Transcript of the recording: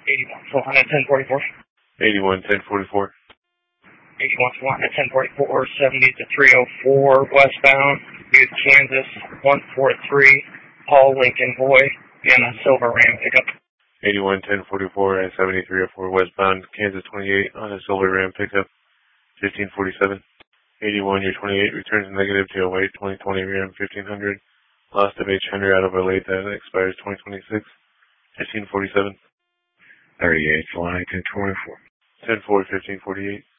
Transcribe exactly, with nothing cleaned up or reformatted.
eighty-one Solana ten forty-four. eighty-one ten forty-four. eighty-one Solana ten forty-four, seventy to three oh four westbound, Butte, Kansas, one four three, Paul Lincoln Boy, and a silver Ram pickup. eighty-one ten forty-four at seventy-three oh four westbound, Kansas twenty-eight on a silver Ram pickup, fifteen forty-seven. eighty-one, your twenty-eight returns negative to a white twenty twenty Ram fifteen hundred. Lost of H hundred out of a late that expires twenty twenty-six, fifteen forty-seven. thirty-eight, Solana ten twenty-four. ten four, fifteen forty-eight.